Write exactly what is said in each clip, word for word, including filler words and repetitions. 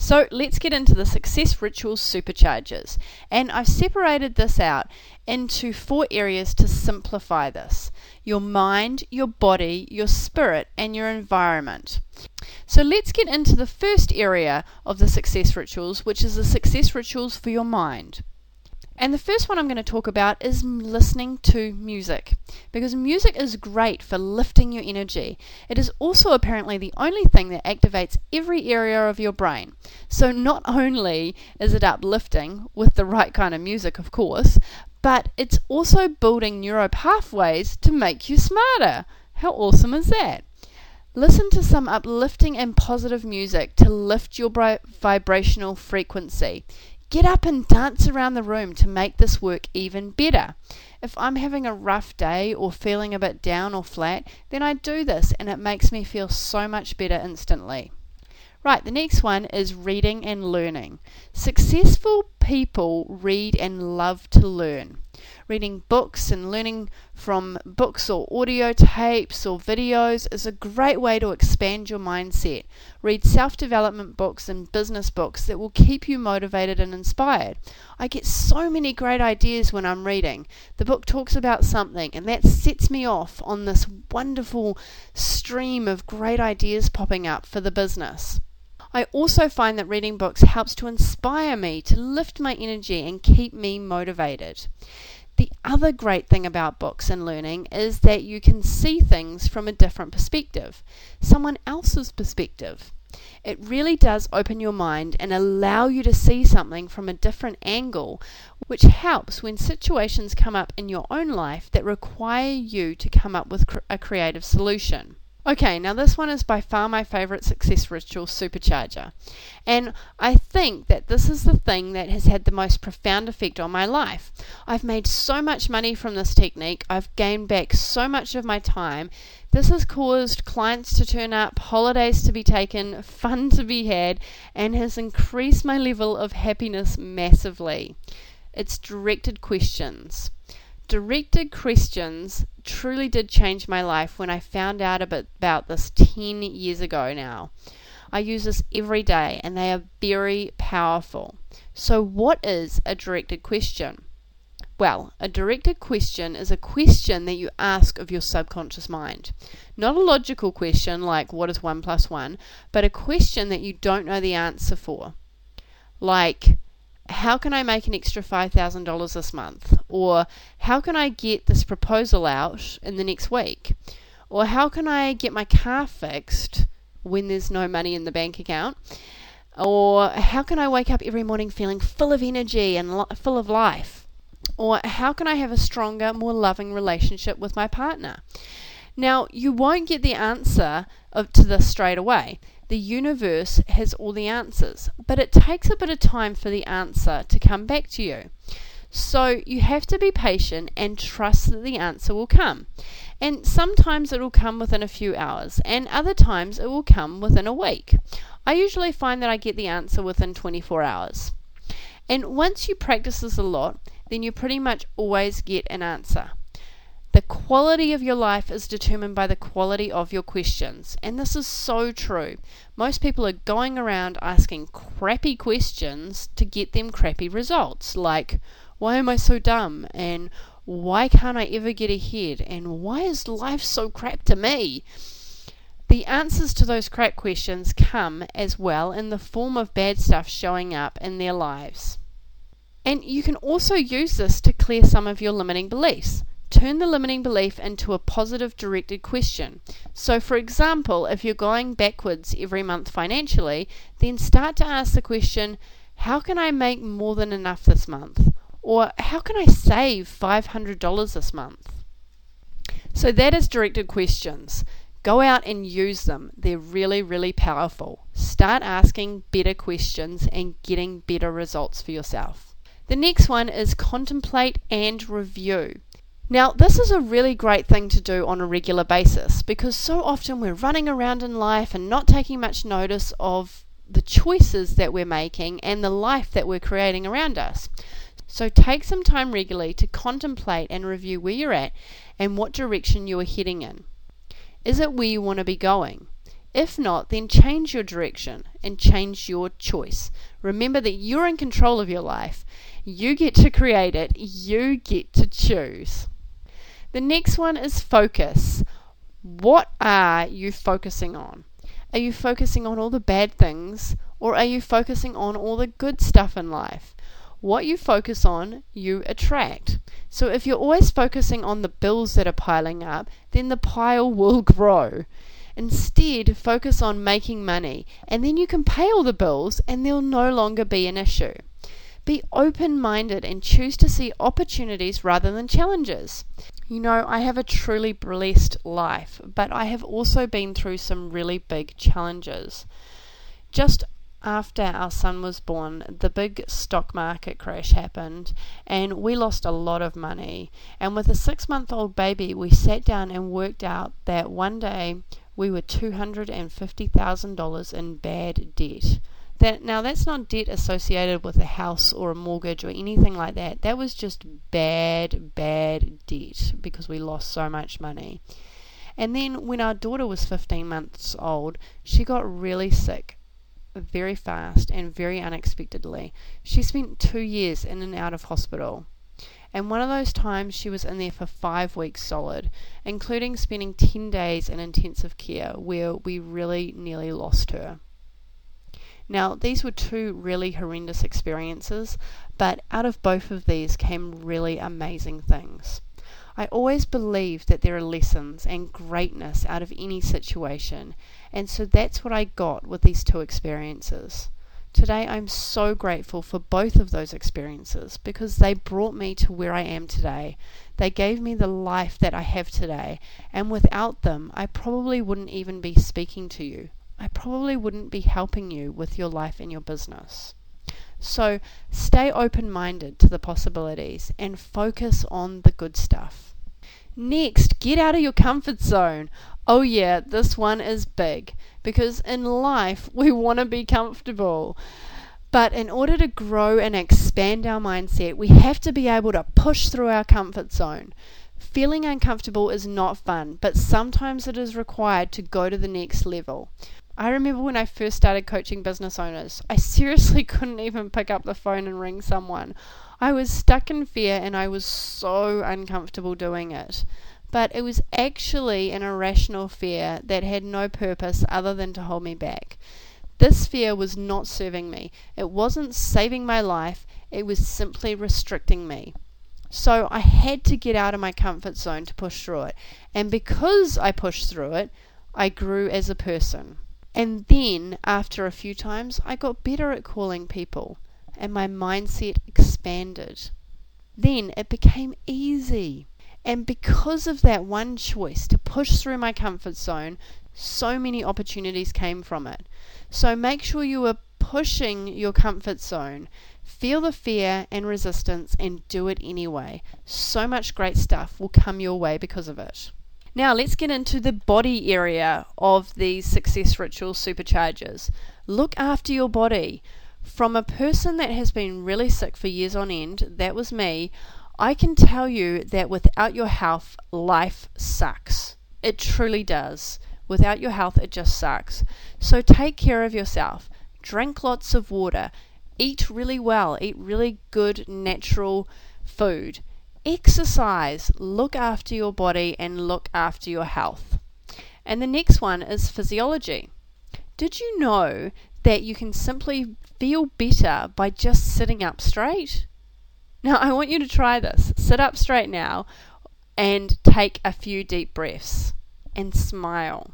So let's get into the Success Rituals Superchargers. And I've separated this out into four areas to simplify this: your mind, your body, your spirit, and your environment. So let's get into the first area of the Success Rituals, which is the Success Rituals for your mind. And the first one I'm going to talk about is listening to music, because music is great for lifting your energy. It is also apparently the only thing that activates every area of your brain. So not only is it uplifting with the right kind of music, of course, but it's also building neural pathways to make you smarter. How awesome is that? Listen to some uplifting and positive music to lift your vibrational frequency. Get up and dance around the room to make this work even better. If I'm having a rough day or feeling a bit down or flat, then I do this and it makes me feel so much better instantly. Right, the next one is reading and learning. Successful people read and love to learn. Reading books and learning from books or audio tapes or videos is a great way to expand your mindset. Read self-development books and business books that will keep you motivated and inspired. I get so many great ideas when I'm reading. The book talks about something and that sets me off on this wonderful stream of great ideas popping up for the business. I also find that reading books helps to inspire me, to lift my energy and keep me motivated. The other great thing about books and learning is that you can see things from a different perspective, someone else's perspective. It really does open your mind and allow you to see something from a different angle, which helps when situations come up in your own life that require you to come up with a creative solution. Okay, now this one is by far my favorite Success Ritual Supercharger, and I think that this is the thing that has had the most profound effect on my life. I've made so much money from this technique, I've gained back so much of my time. This has caused clients to turn up, holidays to be taken, fun to be had, and has increased my level of happiness massively. It's directed questions. Directed questions truly did change my life when I found out a bit about this ten years ago now. I use this every day and they are very powerful. So what is a directed question? Well, a directed question is a question that you ask of your subconscious mind. Not a logical question like what is one plus one, but a question that you don't know the answer for. Like, how can I make an extra five thousand dollars this month? Or how can I get this proposal out in the next week? Or how can I get my car fixed when there's no money in the bank account? Or how can I wake up every morning feeling full of energy and lo- full of life? Or how can I have a stronger, more loving relationship with my partner? Now, you won't get the answer of, to this straight away. The universe has all the answers, but it takes a bit of time for the answer to come back to you. So you have to be patient and trust that the answer will come. And sometimes it will come within a few hours, and other times it will come within a week. I usually find that I get the answer within twenty-four hours. And once you practice this a lot, then you pretty much always get an answer. The quality of your life is determined by the quality of your questions, and this is so true. Most people are going around asking crappy questions to get them crappy results, like, why am I so dumb? And why can't I ever get ahead? And why is life so crap to me? The answers to those crap questions come as well in the form of bad stuff showing up in their lives. And you can also use this to clear some of your limiting beliefs. Turn the limiting belief into a positive directed question. So for example, if you're going backwards every month financially, then start to ask the question, how can I make more than enough this month? Or how can I save five hundred dollars this month? So that is directed questions. Go out and use them. They're really, really powerful. Start asking better questions and getting better results for yourself. The next one is contemplate and review. Now, this is a really great thing to do on a regular basis because so often we're running around in life and not taking much notice of the choices that we're making and the life that we're creating around us. So take some time regularly to contemplate and review where you're at and what direction you are heading in. Is it where you want to be going? If not, then change your direction and change your choice. Remember that you're in control of your life. You get to create it. You get to choose. The next one is focus. What are you focusing on? Are you focusing on all the bad things, or are you focusing on all the good stuff in life? What you focus on, you attract. So if you're always focusing on the bills that are piling up, then the pile will grow. Instead, focus on making money, and then you can pay all the bills and they'll no longer be an issue. Be open-minded and choose to see opportunities rather than challenges. You know, I have a truly blessed life, but I have also been through some really big challenges. Just after our son was born, the big stock market crash happened and we lost a lot of money. And with a six-month-old baby, we sat down and worked out that one day we were two hundred fifty thousand dollars in bad debt. That now that's not debt associated with a house or a mortgage or anything like that. That was just bad, bad debt because we lost so much money. And then when our daughter was fifteen months old, she got really sick very fast and very unexpectedly. She spent two years in and out of hospital. And one of those times she was in there for five weeks solid, including spending ten days in intensive care where we really nearly lost her. Now, these were two really horrendous experiences, but out of both of these came really amazing things. I always believe that there are lessons and greatness out of any situation, and so that's what I got with these two experiences. Today, I'm so grateful for both of those experiences because they brought me to where I am today. They gave me the life that I have today, and without them, I probably wouldn't even be speaking to you. I probably wouldn't be helping you with your life and your business. So stay open-minded to the possibilities and focus on the good stuff. Next, get out of your comfort zone. Oh yeah, this one is big because in life we want to be comfortable. But in order to grow and expand our mindset, we have to be able to push through our comfort zone. Feeling uncomfortable is not fun, but sometimes it is required to go to the next level. I remember when I first started coaching business owners, I seriously couldn't even pick up the phone and ring someone. I was stuck in fear and I was so uncomfortable doing it. But it was actually an irrational fear that had no purpose other than to hold me back. This fear was not serving me. It wasn't saving my life. It was simply restricting me. So I had to get out of my comfort zone to push through it. And because I pushed through it, I grew as a person. And then, after a few times, I got better at calling people, and my mindset expanded. Then it became easy. And because of that one choice to push through my comfort zone, so many opportunities came from it. So make sure you are pushing your comfort zone. Feel the fear and resistance and do it anyway. So much great stuff will come your way because of it. Now let's get into the body area of these success ritual superchargers. Look after your body. From a person that has been really sick for years on end, that was me, I can tell you that without your health, life sucks. It truly does. Without your health, it just sucks. So take care of yourself. Drink lots of water. Eat really well. Eat really good natural food. Exercise, look after your body and look after your health. And the next one is physiology. Did you know that you can simply feel better by just sitting up straight? Now I want you to try this. Sit up straight now and take a few deep breaths and smile.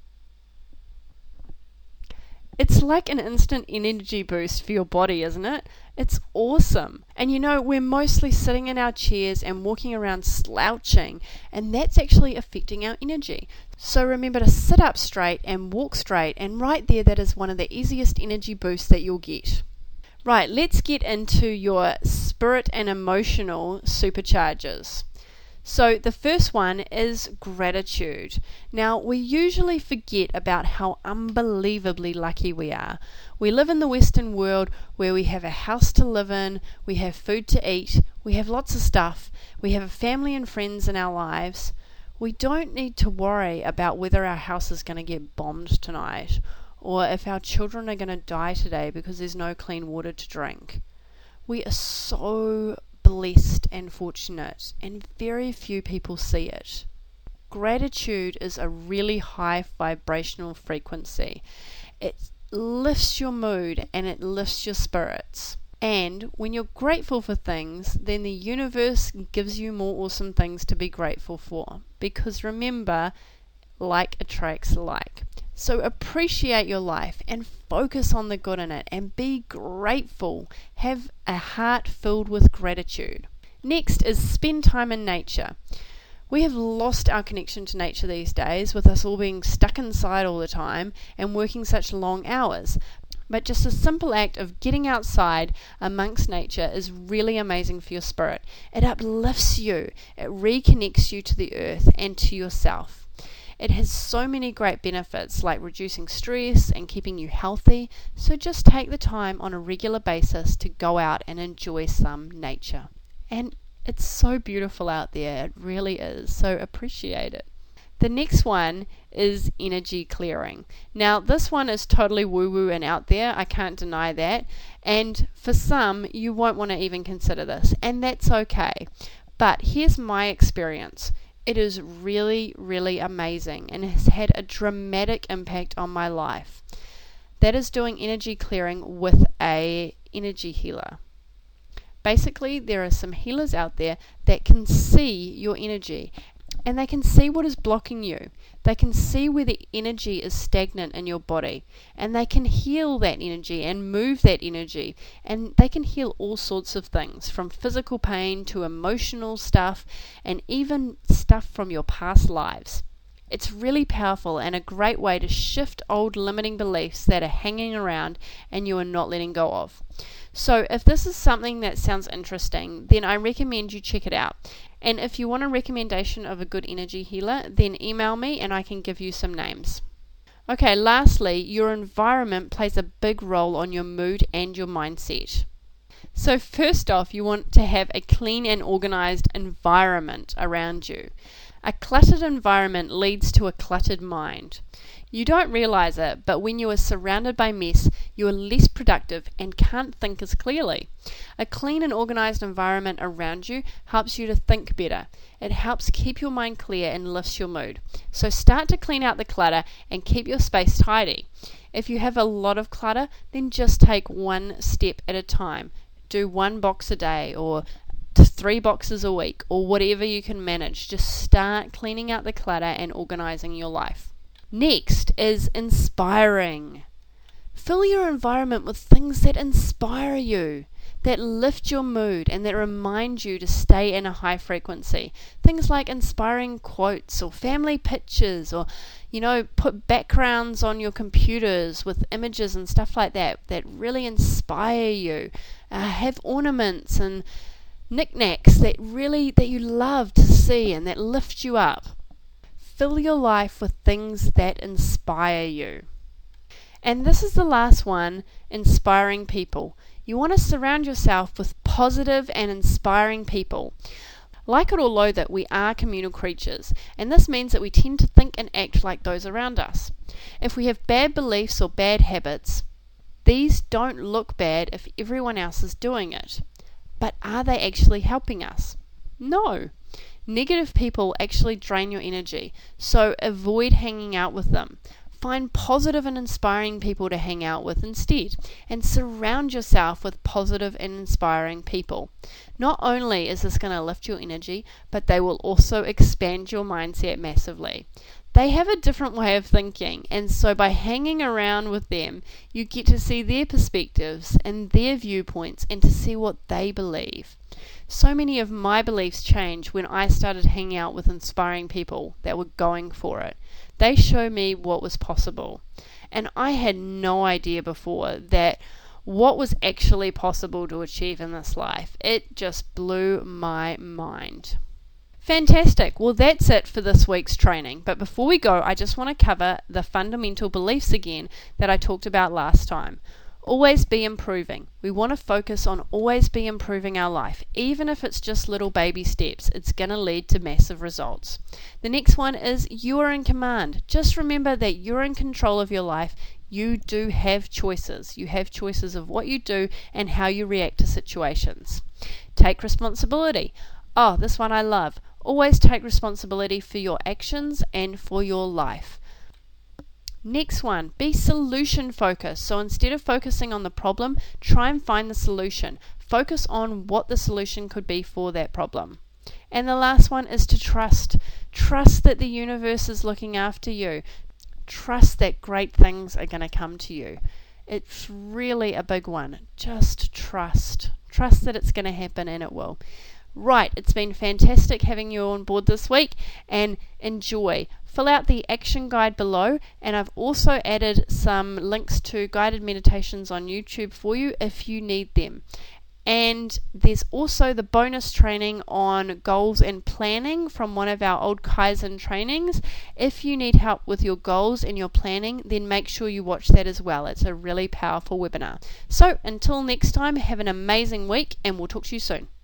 It's like an instant energy boost for your body, isn't it? It's awesome. And you know, we're mostly sitting in our chairs and walking around slouching, and that's actually affecting our energy. So remember to sit up straight and walk straight, and right there, that is one of the easiest energy boosts that you'll get. Right, let's get into your spirit and emotional superchargers. So the first one is gratitude. Now, we usually forget about how unbelievably lucky we are. We live in the Western world where we have a house to live in, we have food to eat, we have lots of stuff, we have a family and friends in our lives. We don't need to worry about whether our house is going to get bombed tonight, or if our children are going to die today because there's no clean water to drink. We are so blessed and fortunate, and very few people see it. Gratitude is a really high vibrational frequency. It lifts your mood and it lifts your spirits. And when you're grateful for things, then the universe gives you more awesome things to be grateful for. Because remember, like attracts like. So appreciate your life and focus on the good in it and be grateful. Have a heart filled with gratitude. Next is spend time in nature. We have lost our connection to nature these days, with us all being stuck inside all the time and working such long hours. But just a simple act of getting outside amongst nature is really amazing for your spirit. It uplifts you. It reconnects you to the earth and to yourself. It has so many great benefits, like reducing stress and keeping you healthy. So just take the time on a regular basis to go out and enjoy some nature. And it's so beautiful out there. It really is. So appreciate it. The next one is energy clearing. Now, this one is totally woo-woo and out there. I can't deny that. And for some, you won't want to even consider this. And that's okay. But here's my experience. It is really, really amazing and has had a dramatic impact on my life. That is doing energy clearing with a energy healer. Basically, there are some healers out there that can see your energy. And they can see what is blocking you. They can see where the energy is stagnant in your body. And they can heal that energy and move that energy. And they can heal all sorts of things, from physical pain to emotional stuff, and even stuff from your past lives. It's really powerful and a great way to shift old limiting beliefs that are hanging around and you are not letting go of. So if this is something that sounds interesting, then I recommend you check it out. And if you want a recommendation of a good energy healer, then email me and I can give you some names. Okay, lastly, your environment plays a big role on your mood and your mindset. So first off, you want to have a clean and organized environment around you. A cluttered environment leads to a cluttered mind. You don't realize it, but when you are surrounded by mess, you are less productive and can't think as clearly. A clean and organized environment around you helps you to think better. It helps keep your mind clear and lifts your mood. So start to clean out the clutter and keep your space tidy. If you have a lot of clutter, then just take one step at a time. Do one box a day, or three boxes a week, or whatever you can manage. Just start cleaning out the clutter and organizing your life. Next is inspiring. Fill your environment with things that inspire you, that lift your mood, and that remind you to stay in a high frequency. Things like inspiring quotes or family pictures, or, you know, put backgrounds on your computers with images and stuff like that that really inspire you. Uh, have ornaments and knickknacks that really that you love to see and that lift you up. Fill your life with things that inspire you. And this is the last one, inspiring people. You want to surround yourself with positive and inspiring people. Like it or loathe it, we are communal creatures, and this means that we tend to think and act like those around us. If we have bad beliefs or bad habits, these don't look bad if everyone else is doing it. But are they actually helping us? No. Negative people actually drain your energy, so avoid hanging out with them. Find positive and inspiring people to hang out with instead, and surround yourself with positive and inspiring people. Not only is this going to lift your energy, but they will also expand your mindset massively. They have a different way of thinking, and so by hanging around with them, you get to see their perspectives and their viewpoints and to see what they believe. So many of my beliefs changed when I started hanging out with inspiring people that were going for it. They showed me what was possible. And I had no idea before that what was actually possible to achieve in this life. It just blew my mind. Fantastic. Well, that's it for this week's training. But before we go, I just want to cover the fundamental beliefs again that I talked about last time. Always be improving. We want to focus on always be improving our life. Even if it's just little baby steps, it's going to lead to massive results. The next one is you are in command. Just remember that you're in control of your life. You do have choices. You have choices of what you do and how you react to situations. Take responsibility. Oh, this one I love. Always take responsibility for your actions and for your life. Next one, be solution focused. So instead of focusing on the problem, try and find the solution. Focus on what the solution could be for that problem. And the last one is to trust. Trust that the universe is looking after you. Trust that great things are going to come to you. It's really a big one. Just trust. Trust that it's going to happen, and it will. Right, it's been fantastic having you on board this week, and enjoy. Fill out the action guide below, and I've also added some links to guided meditations on YouTube for you if you need them. And there's also the bonus training on goals and planning from one of our old Kaizen trainings. If you need help with your goals and your planning, then make sure you watch that as well. It's a really powerful webinar. So until next time, have an amazing week, and we'll talk to you soon.